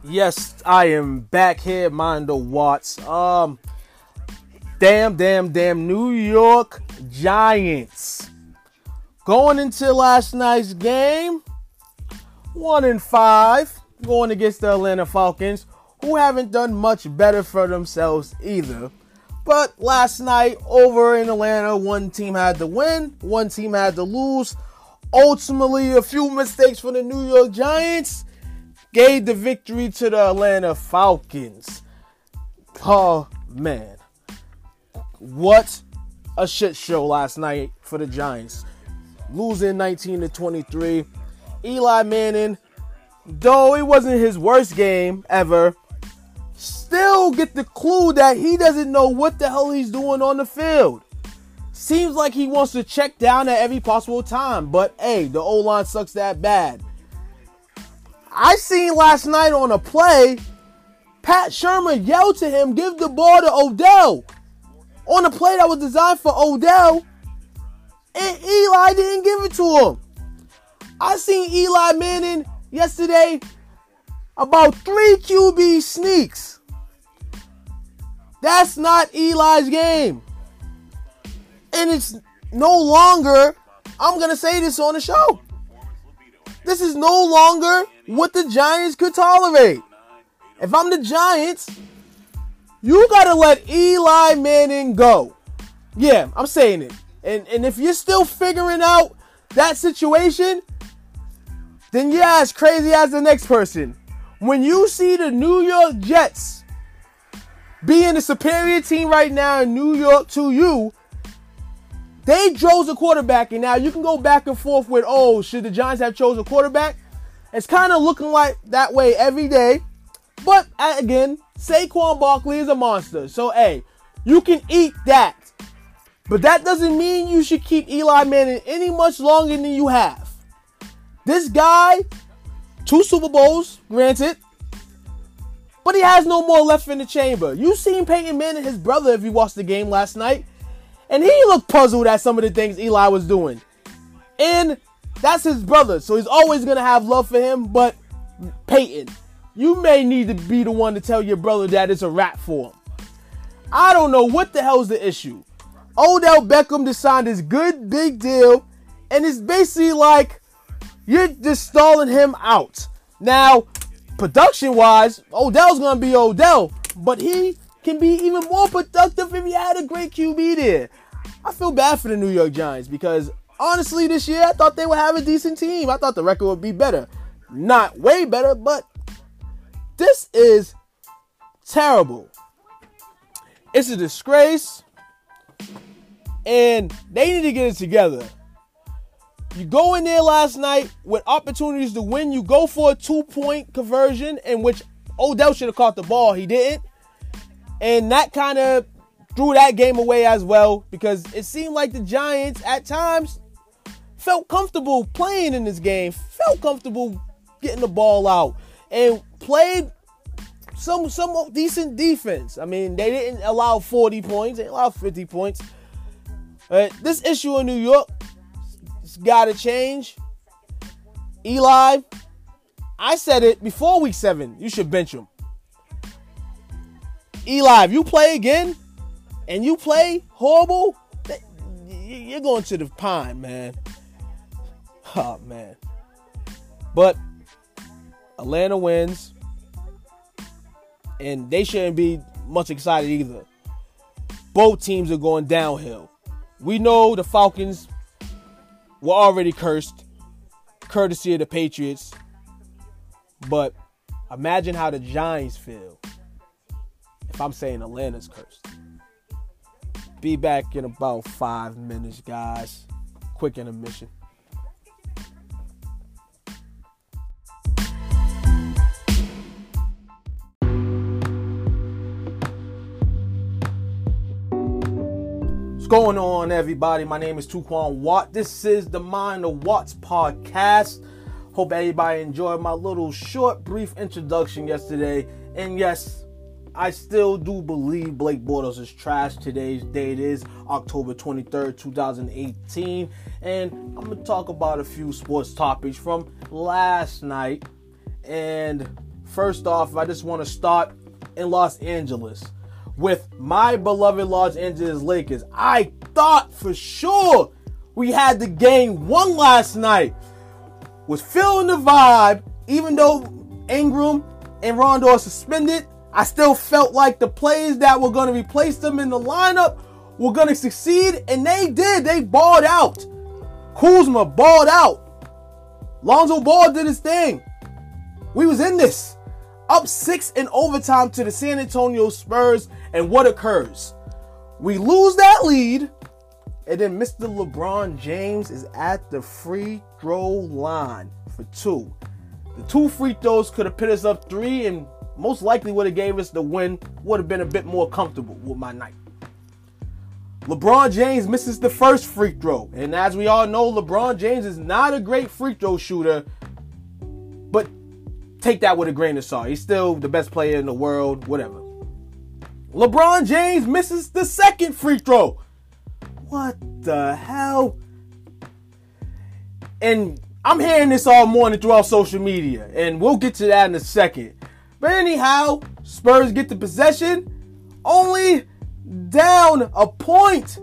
Yes, I am back here, Mondo Watts. Damn, New York Giants. Going into last night's game, 1-5, going against the Atlanta Falcons, who haven't done much better for themselves either. But last night, over in Atlanta, one team had to win, one team had to lose. Ultimately, a few mistakes for the New York Giants gave the victory to the Atlanta Falcons. Oh, man. What a shit show last night for the Giants. Losing 19-23. Eli Manning, though it wasn't his worst game ever, still get the clue that he doesn't know what the hell he's doing on the field. Seems like he wants to check down at every possible time, but hey, the O-line sucks that bad. I seen last night on a play, Pat Shermer yelled to him, give the ball to Odell. On a play that was designed for Odell, and Eli didn't give it to him. I seen Eli Manning yesterday about 3 QB sneaks. That's not Eli's game. And it's no longer, I'm going to say this on the show, this is no longer what the Giants could tolerate. If I'm the Giants, you got to let Eli Manning go. Yeah, I'm saying it. And if you're still figuring out that situation, then you're as crazy as the next person. When you see the New York Jets being the superior team right now in New York to you, they chose a quarterback, and now you can go back and forth with, oh, should the Giants have chosen a quarterback? It's kind of looking like that way every day. But, again, Saquon Barkley is a monster. So, hey, you can eat that. But that doesn't mean you should keep Eli Manning any much longer than you have. This guy, 2 Super Bowls, granted, but he has no more left in the chamber. You seen Peyton Manning, his brother, if you watched the game last night, and he looked puzzled at some of the things Eli was doing. And that's his brother, so he's always going to have love for him. But Peyton, you may need to be the one to tell your brother that it's a wrap for him. I don't know what the hell's the issue. Odell Beckham just signed this good big deal, and it's basically like you're just stalling him out. Now, production-wise, Odell's going to be Odell, but he can be even more productive if he had a great QB there. I feel bad for the New York Giants because, honestly, this year I thought they would have a decent team. I thought the record would be better. Not way better, but this is terrible. It's a disgrace, and they need to get it together. You go in there last night with opportunities to win. You go for a 2-point conversion in which Odell should have caught the ball. He didn't. And that kind of threw that game away as well because it seemed like the Giants at times felt comfortable playing in this game, felt comfortable getting the ball out, and played some decent defense. I mean, they didn't allow 40 points. They allowed 50 points. This issue in New York, it's got to change. Eli, I said it before week 7. You should bench him. Eli, if you play again and you play horrible, you're going to the pine, man. Oh, man. But Atlanta wins, and they shouldn't be much excited either. Both teams are going downhill. We know the Falcons were already cursed, courtesy of the Patriots. But imagine how the Giants feel if I'm saying Atlanta's cursed. Be back in about 5 minutes, guys. Quick intermission. What's going on, everybody? My name is Tuquan Watt. This is the Mind of Watts podcast. Hope everybody enjoyed my little short, brief introduction yesterday. And yes, I still do believe Blake Bortles is trash. Today's date is October 23rd, 2018. And I'm going to talk about a few sports topics from last night. And First off, I just want to start in Los Angeles with my beloved Los Angeles Lakers. I thought for sure we had the game won last night. Was feeling the vibe, even though Ingram and Rondo are suspended. I still felt like the players that were going to replace them in the lineup were going to succeed, and they did. They balled out. Kuzma balled out. Lonzo Ball did his thing. We was in this. Up 6 in overtime to the San Antonio Spurs, and what occurs? We lose that lead, and then Mr. LeBron James is at the free throw line for 2. The 2 free throws could have put us up 3, and most likely would have gave us the win. Would have been a bit more comfortable with my night. LeBron James misses the first free throw. And as we all know, LeBron James is not a great free throw shooter. But take that with a grain of salt. He's still the best player in the world, whatever. LeBron James misses the second free throw. What the hell? And I'm hearing this all morning throughout social media. And we'll get to that in a second. But anyhow, Spurs get the possession, only down a point.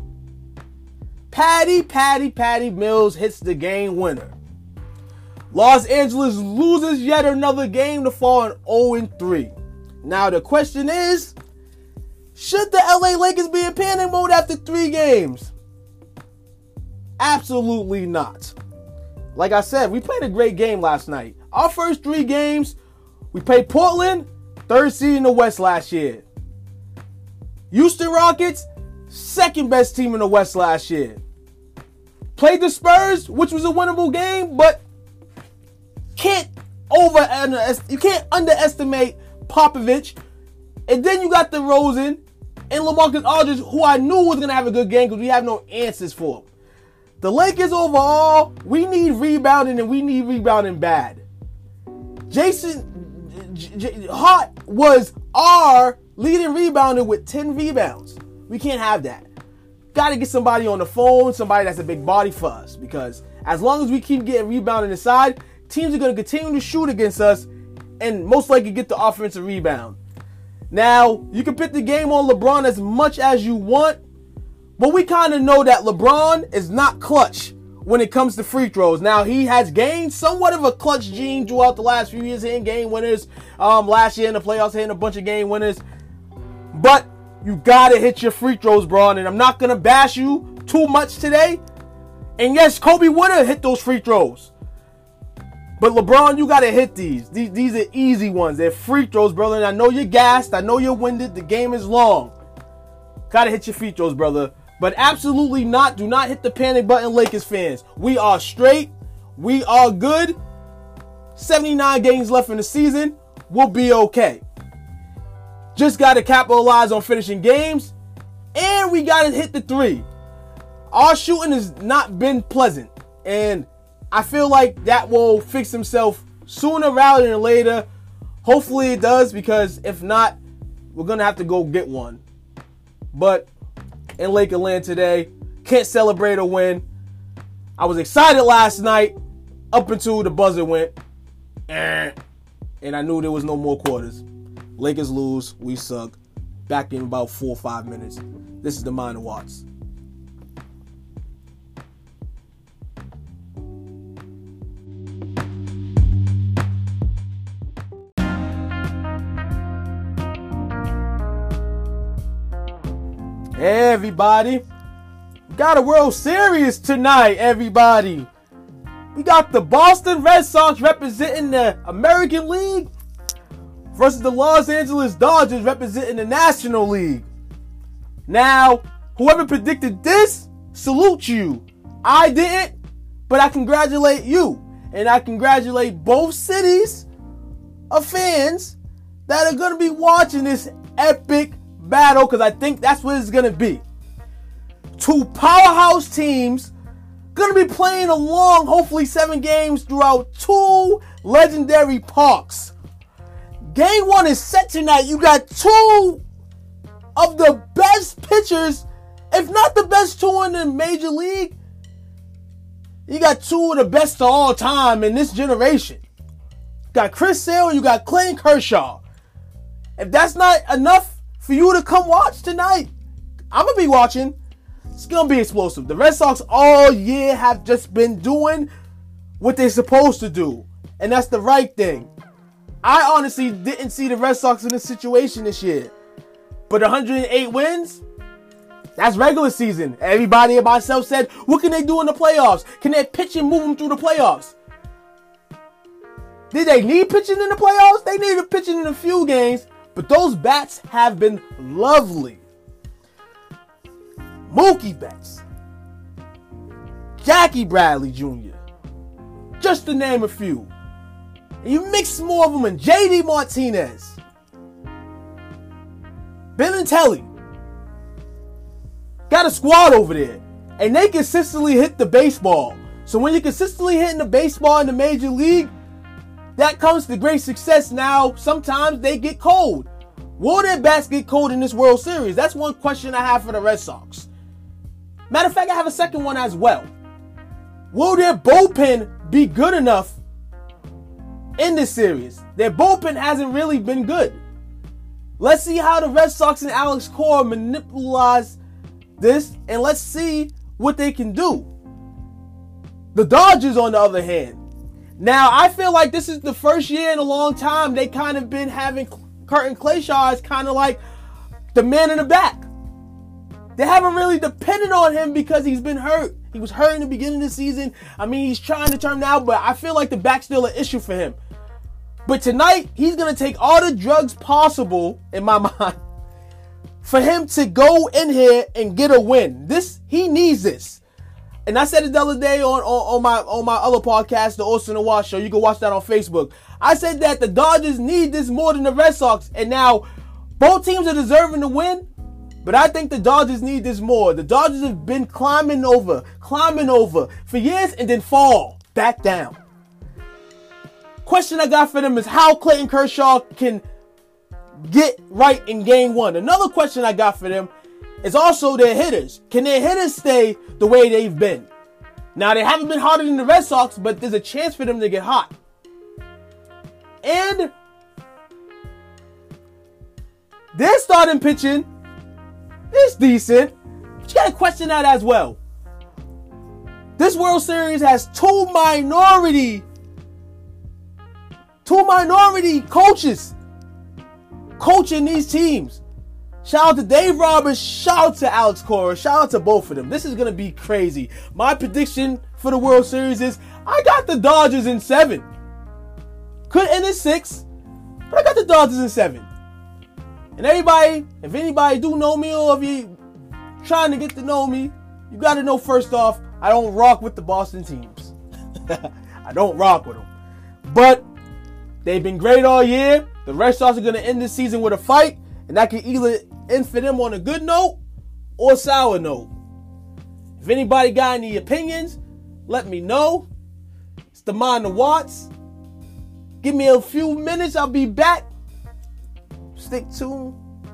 Patty Mills hits the game winner. Los Angeles loses yet another game to fall in 0-3. Now the question is, should the LA Lakers be in panic mode after 3 games? Absolutely not. Like I said, we played a great game last night. Our first 3 games, we played Portland, 3rd seed in the West last year. Houston Rockets, 2nd best team in the West last year. Played the Spurs, which was a winnable game, but you can't underestimate Popovich. And then you got DeRozan and LaMarcus Aldridge, who I knew was going to have a good game because we have no answers for him. The Lakers overall, we need rebounding, and we need rebounding bad. Jason Hart was our leading rebounder with 10 rebounds. We can't have that. Got to get somebody on the phone, somebody that's a big body for us, because as long as we keep getting rebounding inside, teams are going to continue to shoot against us and most likely get the offensive rebound. Now, you can put the game on LeBron as much as you want, but we kind of know that LeBron is not clutch when it comes to free throws. Now, he has gained somewhat of a clutch gene throughout the last few years, hitting game winners. Last year in the playoffs, hitting a bunch of game winners. But you got to hit your free throws, bro. And I'm not going to bash you too much today. And yes, Kobe would have hit those free throws. But LeBron, you got to hit these. These are easy ones. They're free throws, brother. And I know you're gassed. I know you're winded. The game is long. Got to hit your free throws, brother. But absolutely not. Do not hit the panic button, Lakers fans. We are straight. We are good. 79 games left in the season. We'll be okay. Just got to capitalize on finishing games. And we got to hit the 3. Our shooting has not been pleasant. And I feel like that will fix himself sooner rather than later. Hopefully it does, because if not, we're going to have to go get one. But in Lakerland today, can't celebrate a win. I was excited last night up until the buzzer went. And I knew there was no more quarters. Lakers lose. We suck. Back in about 4 or 5 minutes. This is the Minor Watts. Hey everybody, we got a World Series tonight, everybody. We got the Boston Red Sox representing the American League versus the Los Angeles Dodgers representing the National League. Now, whoever predicted this, salute you. I didn't, but I congratulate you. And I congratulate both cities of fans that are going to be watching this epic battle, because I think that's what it's going to be. 2 powerhouse teams going to be playing along, hopefully 7 games throughout 2 legendary parks. Game 1 is set tonight. You got 2 of the best pitchers, if not the best 2 in the major league. You got 2 of the best of all time in this generation. You got Chris Sale, and you got Clayton Kershaw. If that's not enough for you to come watch tonight, I'm going to be watching. It's going to be explosive. The Red Sox all year have just been doing what they're supposed to do. And that's the right thing. I honestly didn't see the Red Sox in this situation this year. But 108 wins, that's regular season. Everybody and myself said, what can they do in the playoffs? Can they pitch and move them through the playoffs? Did they need pitching in the playoffs? They needed pitching in a few games. But those bats have been lovely. Mookie Betts, Jackie Bradley Jr., just to name a few. And you mix more of them in JD Martinez, Benintelli. Got a squad over there. And they consistently hit the baseball. So when you're consistently hitting the baseball in the major league, that comes to great success. Now, sometimes they get cold. Will their bats get cold in this World Series? That's one question I have for the Red Sox. Matter of fact, I have a second one as well. Will their bullpen be good enough in this series? Their bullpen hasn't really been good. Let's see how the Red Sox and Alex Cora manipulate this, and let's see what they can do. The Dodgers, on the other hand. Now, I feel like this is the first year in a long time they kind of been having Curtin Clayshard as kind of like the man in the back. They haven't really depended on him because he's been hurt. He was hurt in the beginning of the season. I mean, he's trying to turn now, but I feel like the back's still an issue for him. But tonight, he's going to take all the drugs possible, in my mind, for him to go in here and get a win. He needs this. And I said it the other day on my other podcast, the Austin and Watch Show. You can watch that on Facebook. I said that the Dodgers need this more than the Red Sox. And now, both teams are deserving to win. But I think the Dodgers need this more. The Dodgers have been climbing over for years and then fall back down. Question I got for them is how Clayton Kershaw can get right in game one. Another question I got for them is also their hitters. Can their hitters stay the way they've been? Now, they haven't been hotter than the Red Sox, but there's a chance for them to get hot. And their starting pitching is decent. But you gotta question that as well. This World Series has two minority coaches coaching these teams. Shout out to Dave Roberts, shout out to Alex Cora, shout out to both of them. This is gonna be crazy. My prediction for the World Series is I got the Dodgers in 7. Could end in 6, but I got the Dodgers in 7. And everybody, if anybody do know me or if you trying to get to know me, you got to know first off, I don't rock with the Boston teams. I don't rock with them. But they've been great all year. The Red Sox are going to end this season with a fight, and that can either end for them on a good note or a sour note. If anybody got any opinions, let me know. It's the Mind of Watts. Give me a few minutes, I'll be back. Stick tuned.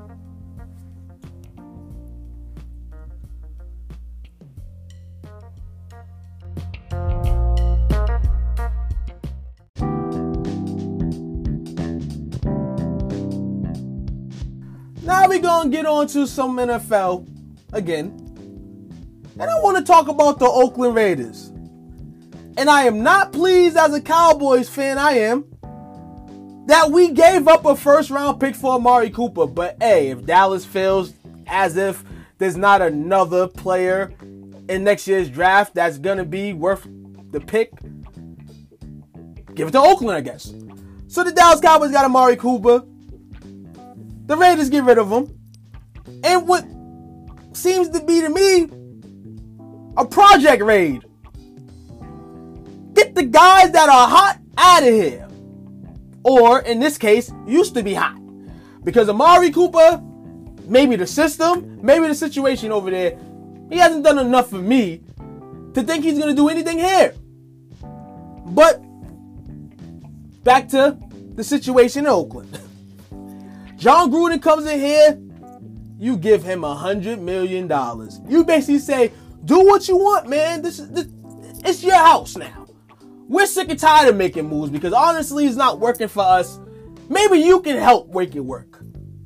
Now we're going to get on to some NFL again. And I want to talk about the Oakland Raiders. And I am not pleased as a Cowboys fan, I am, that we gave up a first-round pick for Amari Cooper. But, hey, if Dallas feels as if there's not another player in next year's draft that's going to be worth the pick, give it to Oakland, I guess. So the Dallas Cowboys got Amari Cooper. The Raiders get rid of him. And what seems to be, to me, a project raid. Get the guys that are hot out of here. Or, in this case, used to be hot. Because Amari Cooper, maybe the system, maybe the situation over there, he hasn't done enough for me to think he's going to do anything here. But, back to the situation in Oakland. John Gruden comes in here, you give him $100 million. You basically say, do what you want, man. It's your house now. We're sick and tired of making moves because honestly, it's not working for us. Maybe you can help make it work.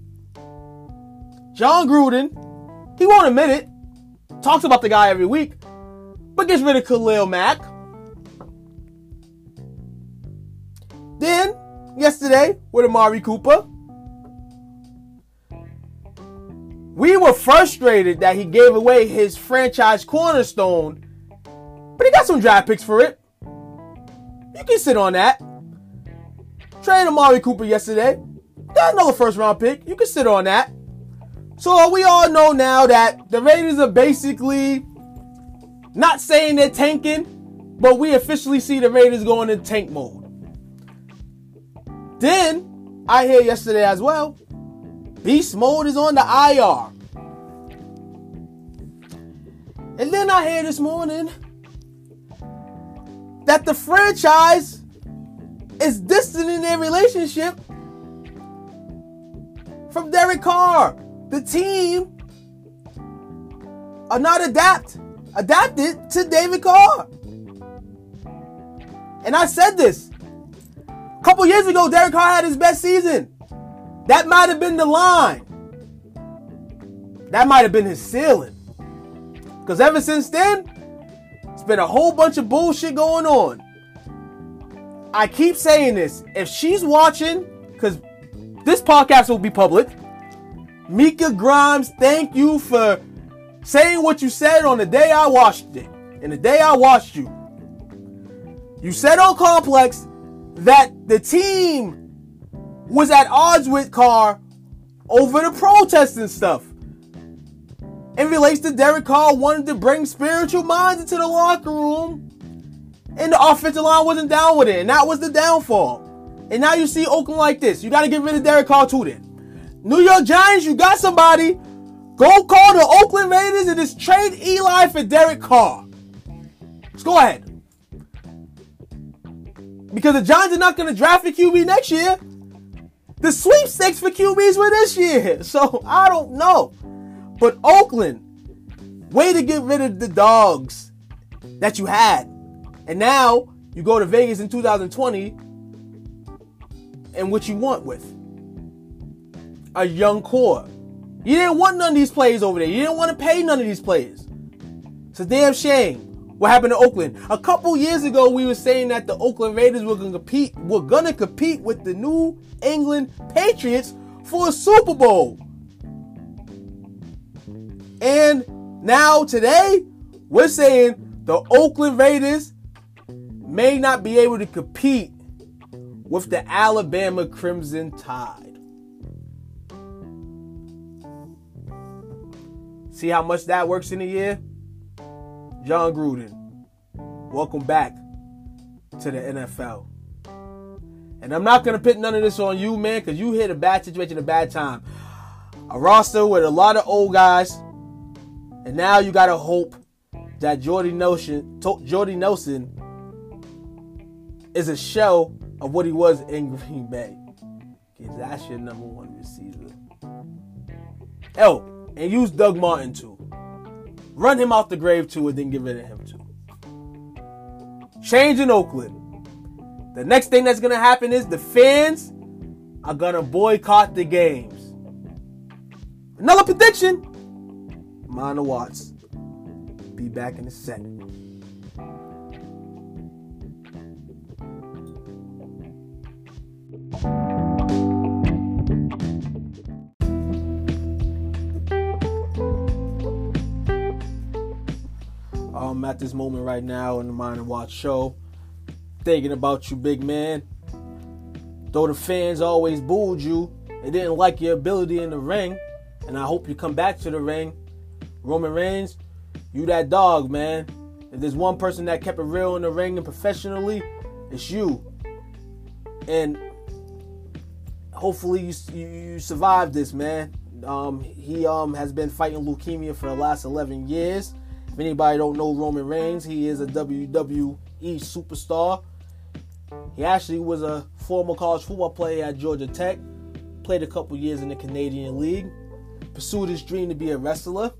Jon Gruden, he won't admit it, talks about the guy every week, but gets rid of Khalil Mack. Then, yesterday, with Amari Cooper, we were frustrated that he gave away his franchise cornerstone, but he got some draft picks for it. You can sit on that. Traded Amari Cooper yesterday. Got another first round pick. You can sit on that. So we all know now that the Raiders are basically not saying they're tanking, but we officially see the Raiders going in tank mode. Then, I hear yesterday as well, Beast Mode is on the IR. And then I hear this morning that the franchise is distant in their relationship from Derek Carr. The team are not adapted to David Carr. And I said this. A couple years ago, Derek Carr had his best season. That might have been the line. That might have been his ceiling. Because ever since then, it's been a whole bunch of bullshit going on. I keep saying this. If she's watching, because this podcast will be public, Mika Grimes, thank you for saying what you said on the day I watched it. And the day I watched you. You said on Complex that the team was at odds with Carr over the protests and stuff. It relates to Derek Carr wanting to bring spiritual minds into the locker room. And the offensive line wasn't down with it. And that was the downfall. And now you see Oakland like this. You got to get rid of Derek Carr too then. New York Giants, you got somebody. Go call the Oakland Raiders and just trade Eli for Derek Carr. Let's go ahead. Because the Giants are not going to draft a QB next year. The sweepstakes for QBs were this year. So, I don't know. But Oakland, way to get rid of the dogs that you had. And now, you go to Vegas in 2020, and what you want with a young core. You didn't want none of these players over there. You didn't want to pay none of these players. It's a damn shame what happened to Oakland. A couple years ago, we were saying that the Oakland Raiders were going to compete with the New England Patriots for a Super Bowl. And now today, we're saying the Oakland Raiders may not be able to compete with the Alabama Crimson Tide. See how much that works in a year? Jon Gruden, welcome back to the NFL. And I'm not going to put none of this on you, man, because you hit a bad situation at a bad time. A roster with a lot of old guys. And now you got to hope that Jordy Nelson is a shell of what he was in Green Bay. Because that's your number one receiver. Oh, and use Doug Martin too. Run him off the grave too and then get rid of him too. Change in Oakland. The next thing that's going to happen is the fans are going to boycott the games. Another prediction. Amanda Watts. Be back in a second. I'm at this moment right now in the Mind and Watch show, thinking about you, big man. Though the fans always booed you, they didn't like your ability in the ring, and I hope you come back to the ring. Roman Reigns, you that dog, man. If there's one person that kept it real in the ring and professionally, it's you. And hopefully you survive this, man. He has been fighting leukemia for the last 11 years. If anybody don't know Roman Reigns, he is a WWE superstar. He actually was a former college football player at Georgia Tech. Played a couple years in the Canadian League. Pursued his dream to be a wrestler.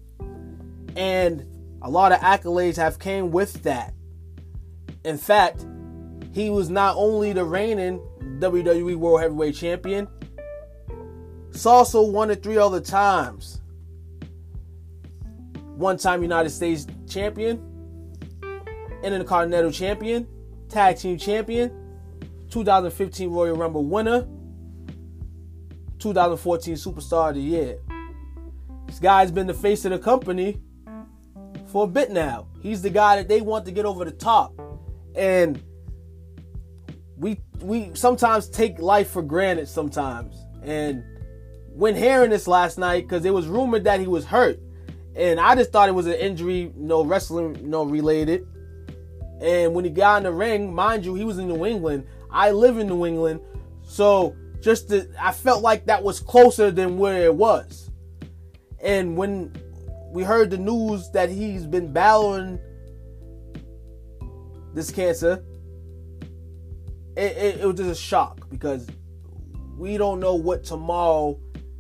And a lot of accolades have came with that. In fact, he was not only the reigning WWE World Heavyweight Champion, he's also won it 3 other times. One-time United States Champion, Intercontinental Champion, Tag Team Champion, 2015 Royal Rumble winner, 2014 Superstar of the Year. This guy's been the face of the company for a bit now. He's the guy that they want to get over the top. And we sometimes take life for granted sometimes. And when hearing this last night, because it was rumored that he was hurt, and I just thought it was an injury, wrestling, related. And when he got in the ring, mind you, he was in New England. I live in New England, so I felt like that was closer than where it was. And when we heard the news that he's been battling this cancer, it was just a shock, because we don't know what tomorrow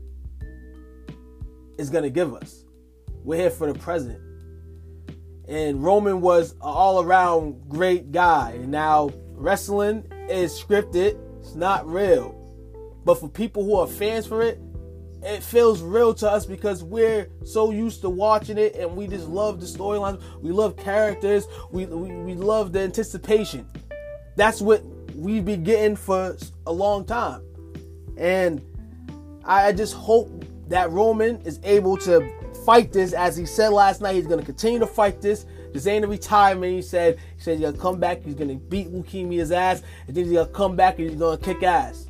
is going to give us. We're here for the present. And Roman was an all-around great guy. And now wrestling is scripted. It's not real. But for people who are fans for it, it feels real to us, because we're so used to watching it, and we just love the storylines. We love characters. We love the anticipation. That's what we've been getting for a long time. And I just hope that Roman is able to fight this. As he said last night, he's going to continue to fight this. This ain't a retirement. He said he's going to come back. He's going to beat leukemia's ass. And then he's going to come back and he's going to kick ass.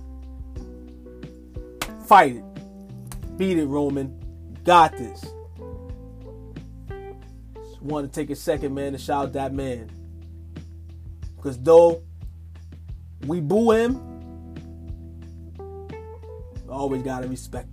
Fight it. Beat it, Roman. Got this. Just want to take a second, man, to shout out that man. Because though we boo him, we always got to respect him.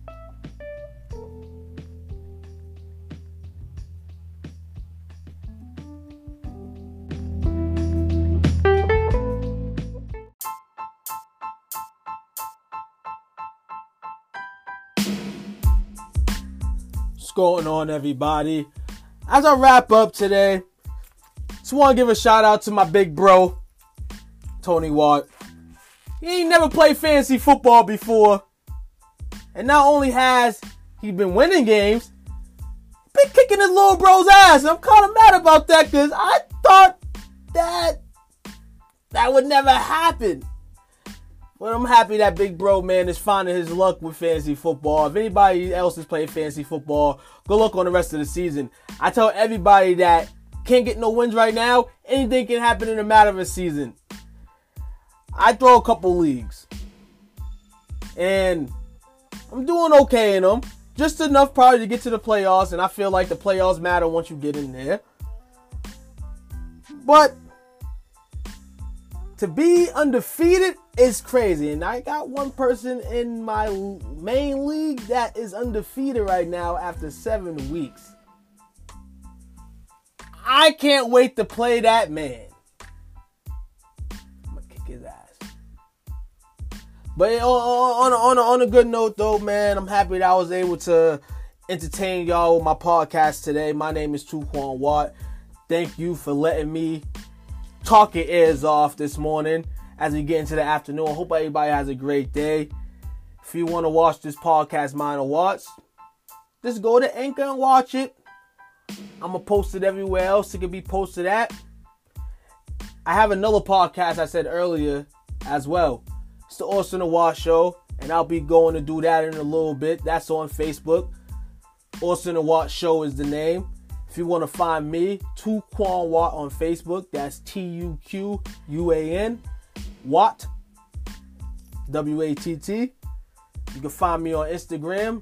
What's going on, everybody? As I wrap up today, just want to give a shout out to my big bro, Tony Watt. He ain't never played fantasy football before. And not only has he been winning games, he's been kicking his little bro's ass. And I'm kind of mad about that, because I thought that would never happen. But I'm happy that big bro, man, is finding his luck with fantasy football. If anybody else is playing fantasy football, go look on the rest of the season. I tell everybody that can't get no wins right now, anything can happen in a matter of a season. I throw a couple leagues, and I'm doing okay in them. Just enough probably to get to the playoffs, and I feel like the playoffs matter once you get in there. But to be undefeated is crazy. And I got one person in my main league that is undefeated right now after 7 weeks. I can't wait to play that man. I'm going to kick his ass. But on a good note, though, man, I'm happy that I was able to entertain y'all with my podcast today. My name is Tuquan Watt. Thank you for letting me talk your ears off this morning as we get into the afternoon. I hope everybody has a great day. If you want to watch this podcast, Minor Watts, just go to Anchor and watch it. I'm going to post it everywhere else it can be posted at. I have another podcast I said earlier as well. It's the Austin the Watt Show, and I'll be going to do that in a little bit. That's on Facebook. Austin the Watt Show is the name. If you want to find me, Tuquan Watt on Facebook. That's Tuquan Watt, Watt. You can find me on Instagram,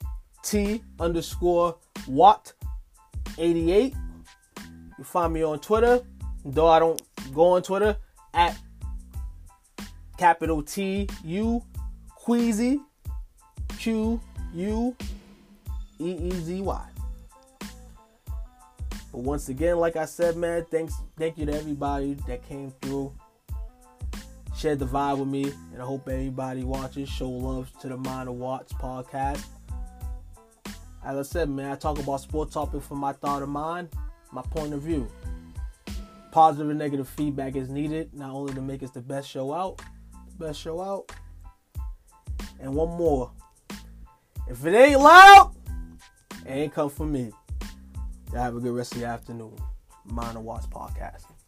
T_Watt88. You can find me on Twitter, though I don't go on Twitter, at capital T-U Queasy, Queezy. But once again, like I said, man, thank you to everybody that came through, shared the vibe with me, and I hope everybody watches, show love to the Minor Watts podcast. As I said, man, I talk about sports topics from my thought of mind, my point of view. Positive and negative feedback is needed, not only to make us the best show out. And one more. If it ain't loud, it ain't come from me. Y'all have a good rest of your afternoon. Mind and Watch Podcast.